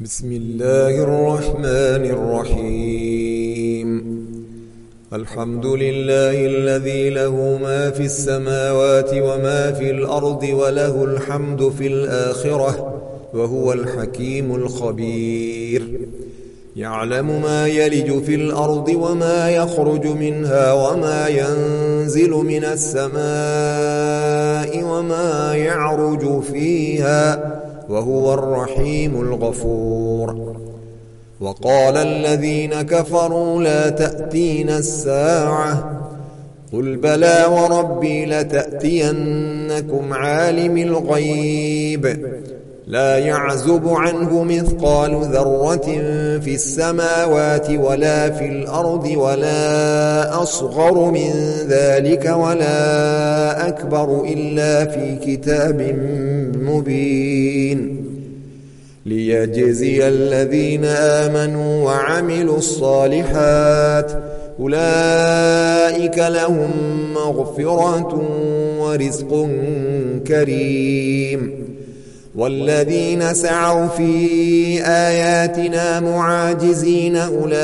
بسم الله الرحمن الرحيم. الحمد لله الذي له ما في السماوات وما في الأرض وله الحمد في الآخرة وهو الحكيم الخبير. يعلم ما يلج في الأرض وما يخرج منها وما ينزل من السماء وما يعرج فيها وهو الرحيم الغفور. وقال الذين كفروا لا تأتينا الساعة قل بلى وربي لتأتينكم عالم الغيب لا يعزب عنه مثقال ذرة في السماوات ولا في الأرض ولا أصغر من ذلك ولا أكبر إلا في كتاب مبين ليجزي الذين آمنوا وعملوا الصالحات أولئك لهم مغفرة ورزق كريم. والذين سعوا في آياتنا معاجزين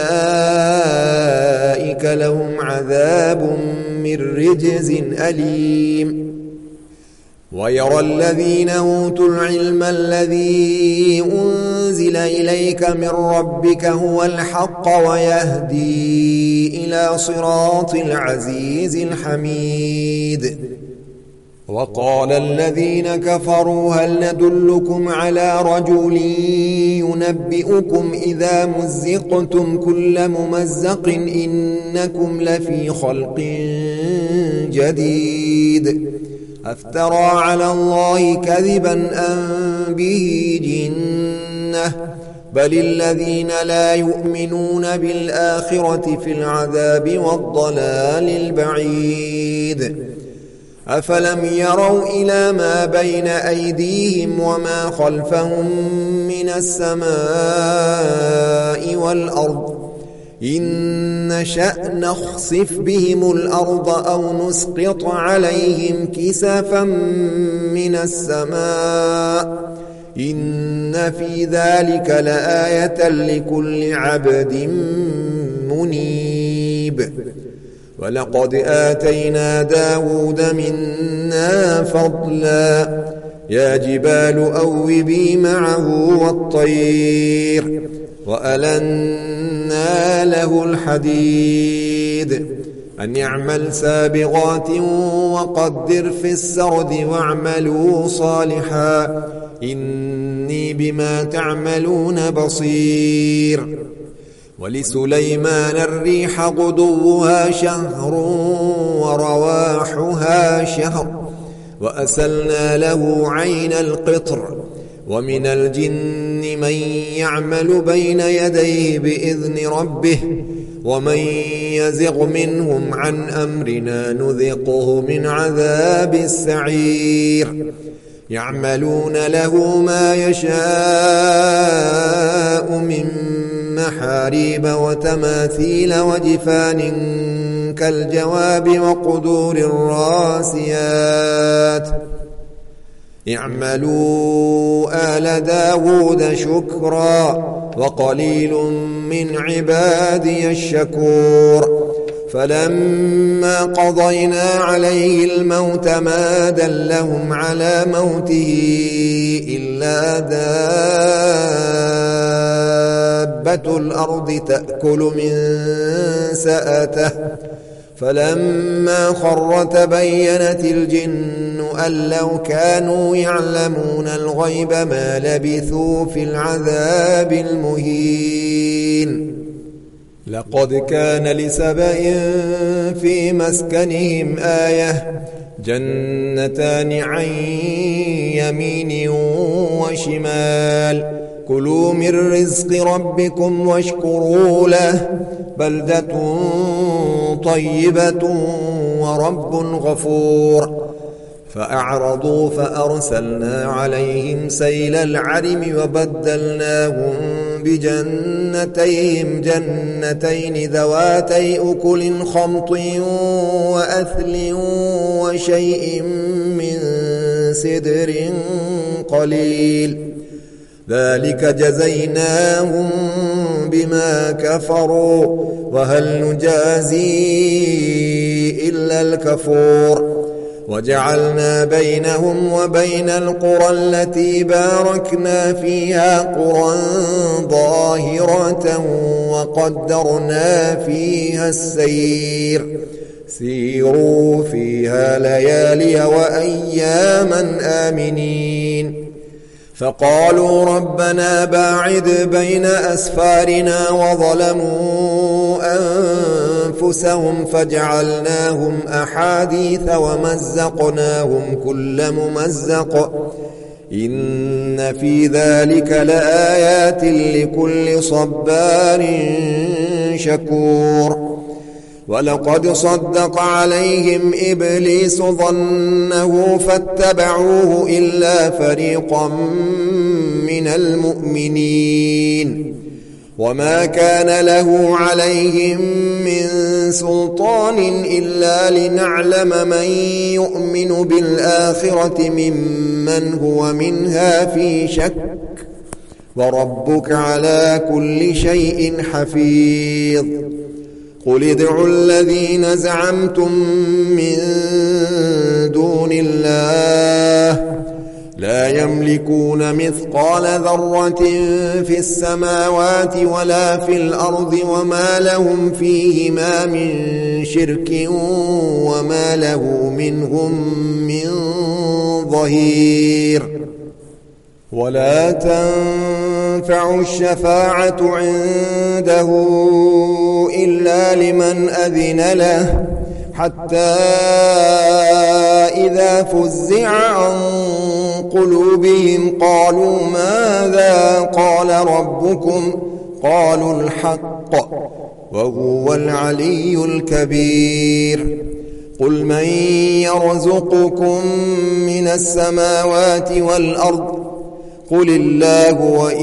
أولئك لهم عذاب من رجز أليم. ويرى الذين أوتوا العلم الذي أنزل إليك من ربك هو الحق ويهدي إلى صراط العزيز الحميد. وقال الذين كفروا هل ندلكم على رجل ينبئكم إذا مزقتم كل ممزق إنكم لفي خلق جديد أفترى على الله كذبا أم به جنة بل الذين لا يؤمنون بالآخرة في العذاب والضلال البعيد. أفلم يروا إلى ما بين أيديهم وما خلفهم من السماء والأرض إن نشأ نخسف بهم الأرض أو نسقط عليهم كسفا من السماء إن في ذلك لآية لكل عبد منيب. ولقد آتينا داود منا فضلا يا جبال أوبي معه والطير وألنا له الحديد أن يعمل سابغات وقدر في السرد واعملوا صالحا إني بما تعملون بصير. ولسليمان الريح غدوها شهر ورواحها شهر وأسلنا له عين القطر. ومن الجن من يعمل بين يديه بإذن ربه ومن يزغ منهم عن أمرنا نذقه من عذاب السعير. يعملون له ما يشاء من محاريب وتماثيل وجفان كالجواب وقدور الراسيات. اعملوا آل داود شكرا وقليل من عبادي الشكور. فلما قضينا عليه الموت ما دلهم على موته إلا دابة الأرض تأكل من سأته فلما خر تبينت الجن أن لو كانوا يعلمون الغيب ما لبثوا في العذاب المهين. لقد كان لسبإ في مسكنهم آية جنتان عن يمين وشمال كلوا من رزق ربكم واشكروا له بلدة طيبة ورب غفور. فأعرضوا فأرسلنا عليهم سيل العرم وبدلناهم بجنتيهم جنتين ذواتي أكل خمط وأثل وشيء من سدر قليل ذلك جزيناهم بما كفروا وهل نجازي إلا الكفور وجعلنا بينهم وبين القرى التي باركنا فيها قرى ظاهرة وقدرنا فيها السير سيروا فيها ليالي وأياما آمنين فقالوا ربنا باعد بين أسفارنا وظلموا أنفسهم فجعلناهم أحاديث ومزقناهم كل ممزق إن في ذلك لآيات لكل صبار شكور ولقد صدق عليهم إبليس ظنه فاتبعوه إلا فريقا من المؤمنين وما كان له عليهم من سلطان إلا لنعلم من يؤمن بالآخرة ممن هو منها في شك وربك على كل شيء حفيظ قل ادعوا الذين زعمتم من دون الله لا يملكون مثقال ذرة في السماوات ولا في الأرض وما لهم فيهما من شرك وما له منهم من ظهير ولا تنفع الشفاعة عنده إلا لمن أذن له حتى إذا فزع عن قلوبهم قالوا ماذا قال ربكم قالوا الحق وهو العلي الكبير قل من يرزقكم من السماوات والأرض قل الله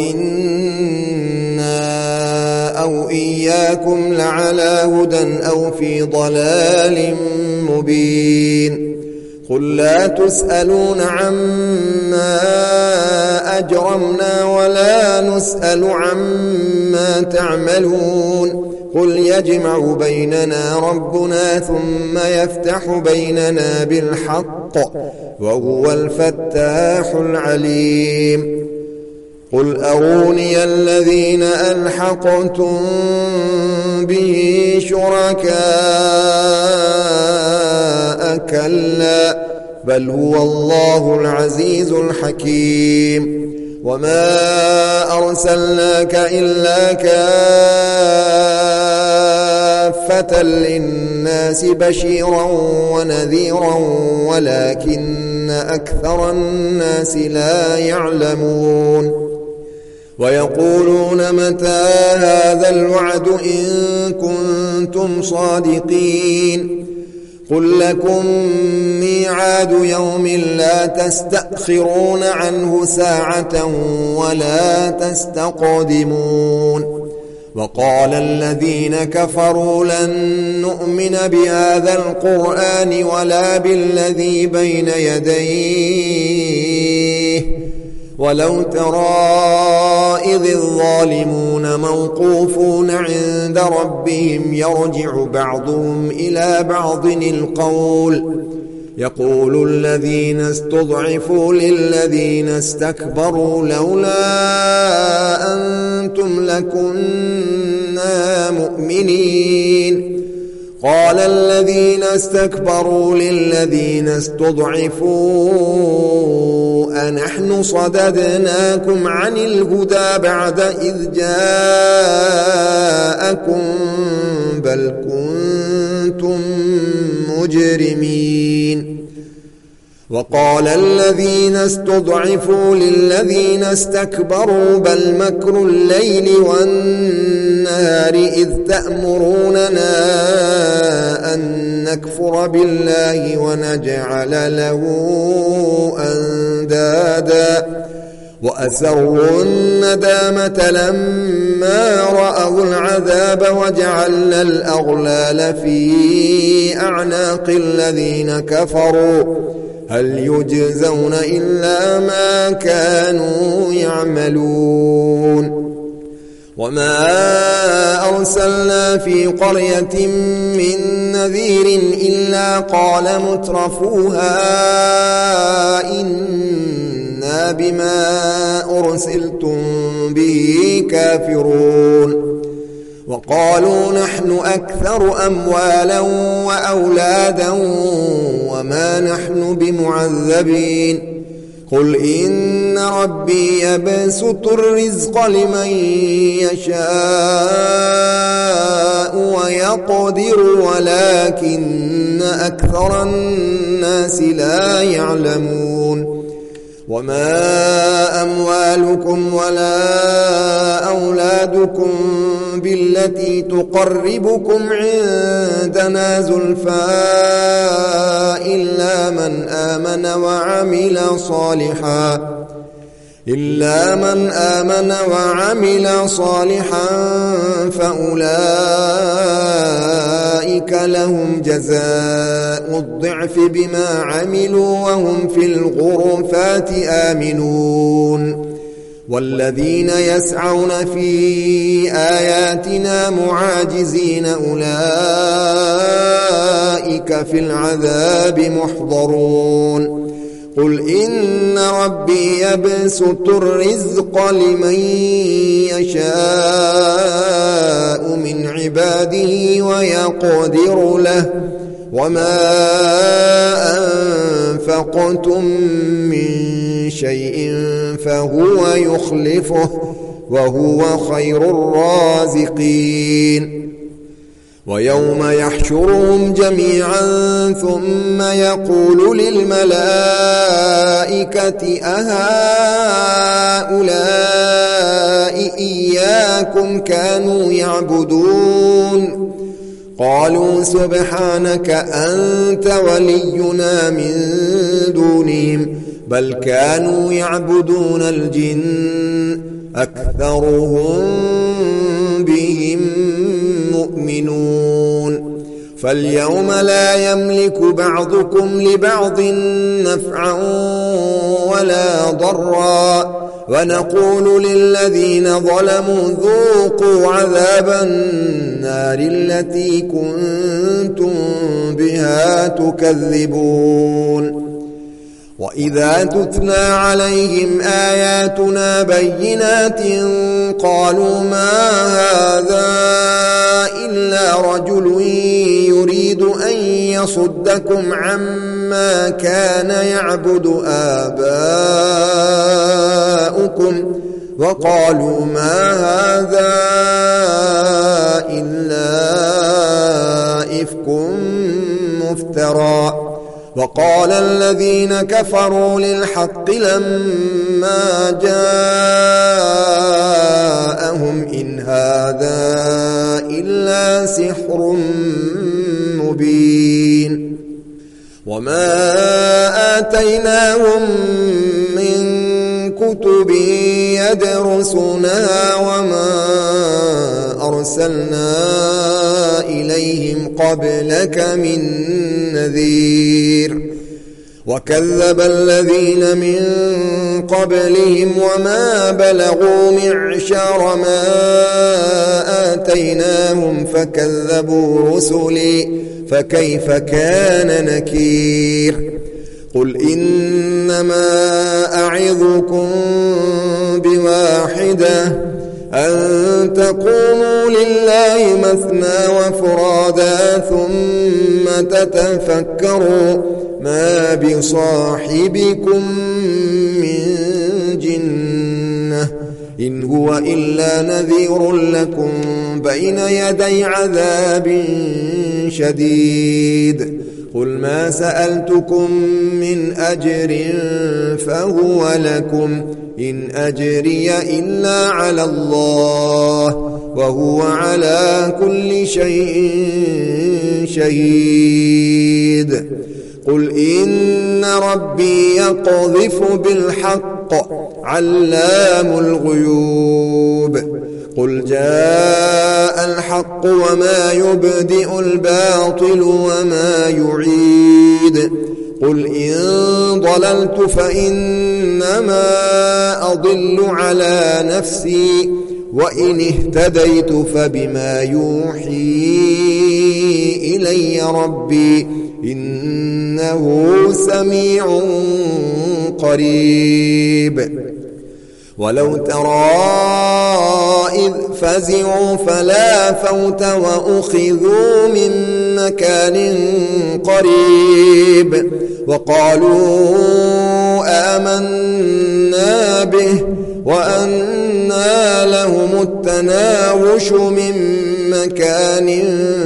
وإنا أو إياكم لعلى هدى أو في ضلال مبين قل لا تسألون عما أجرمنا ولا نسأل عما تعملون قل يجمع بيننا ربنا ثم يفتح بيننا بالحق وهو الفتاح العليم قل أروني الذين ألحقتم به شركاء كلا بل هو الله العزيز الحكيم وما أرسلناك إلا كافة للناس بشيرا ونذيرا ولكن أكثر الناس لا يعلمون ويقولون متى هذا الوعد إن كنتم صادقين قل لكم ميعاد يوم لا تستأخرون عنه ساعة ولا تستقدمون وقال الذين كفروا لن نؤمن بهذا القرآن ولا بالذي بين يديه ولو ترى إذ الظالمون موقوفون عند ربهم يرجع بعضهم إلى بعض القول يقول الذين استضعفوا للذين استكبروا لولا أنتم لكنا مؤمنين قال الذين استكبروا للذين استضعفوا أنحن صددناكم عن الهدى بعد إذ جاءكم بل كنتم مجرمين وقال الذين استضعفوا للذين استكبروا بل مكر الليل والنهار إذ تأمروننا أن نكفر بالله ونجعل له أندادا وأسروا الندامة لما رأوا العذاب وجعلنا الأغلال في أعناق الذين كفروا هل يجزون إلا ما كانوا يعملون وما أرسلنا في قرية من نذير إلا قال مترفوها إنا بما أرسلتم به كافرون وقالوا نحن أكثر أموالا وأولادا وما نحن بمعذبين قل إن ربي يبسط الرزق لمن يشاء ويقدر ولكن أكثر الناس لا يعلمون وما أموالكم ولا أولادكم بالتي تقربكم عندنا زلفى إلا من آمن وعمل صالحا فأولئك لهم جزاء الضعف بما عملوا وهم في الغرفات آمنون والذين يسعون في آياتنا معاجزين أولئك في العذاب محضرون قل إن ربي يبسط الرزق لمن يشاء من عباده ويقدر له وما أنفقتم من شيء فهو يخلفه وهو خير الرازقين ويوم يحشرهم جميعا ثم يقول للملائكة أهؤلاء إياكم كانوا يعبدون قالوا سبحانك أنت ولينا من دونهم بل كانوا يعبدون الجن أكثرهم بهم مؤمنون فاليوم لا يملك بعضكم لبعض نفعا ولا ضرا ونقول للذين ظلموا ذوقوا عذاب النار التي كنتم بها تكذبون وإذا تتلى عليهم آياتنا بينات قالوا ما هذا إلا رجل يريد أن يصدكم عما كان يعبد آباؤكم وقالوا ما هذا إلا إفك مفترى وقال الذين كفروا للحق لما جاءهم إن هذا إلا سحر مبين وما آتيناهم من كتب يدرسونها وما أرسلنا إليهم قبلك من نذير وكذب الذين من قبلهم وما بلغوا معشار ما آتيناهم فكذبوا رسلي فكيف كان نكير قل إنما أعظكم بواحدة أن تقوموا لله مثنى وفرادا ثم تتفكروا ما بصاحبكم من جنة إن هو إلا نذير لكم بين يدي عذاب شديد قل ما سألتكم من أجر فهو لكم إن أجري إلا على الله وهو على كل شيء شهيد قل إن ربي يقذف بالحق علام الغيوب قل جاء الحق وما يبدئ الباطل وما يعيد قل إن ضللت فإنما أضل على نفسي وإن اهتديت فبما يوحي إلي ربي إنه سميع قريب ولو ترى إذ فزعوا فلا فوت وأخذوا من مكان قريب وقالوا آمنا به وأنى لهم التناوش من مكان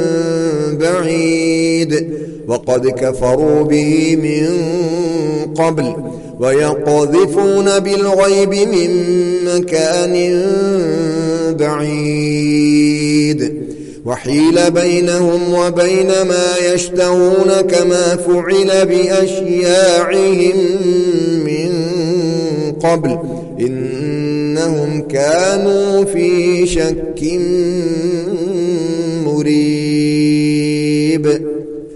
بعيد وقد كفروا به من قبل ويقذفون بالغيب من مكان بعيد وحيل بينهم وبين ما يشتهون كما فعل بأشياعهم من قبل إنهم كانوا في شك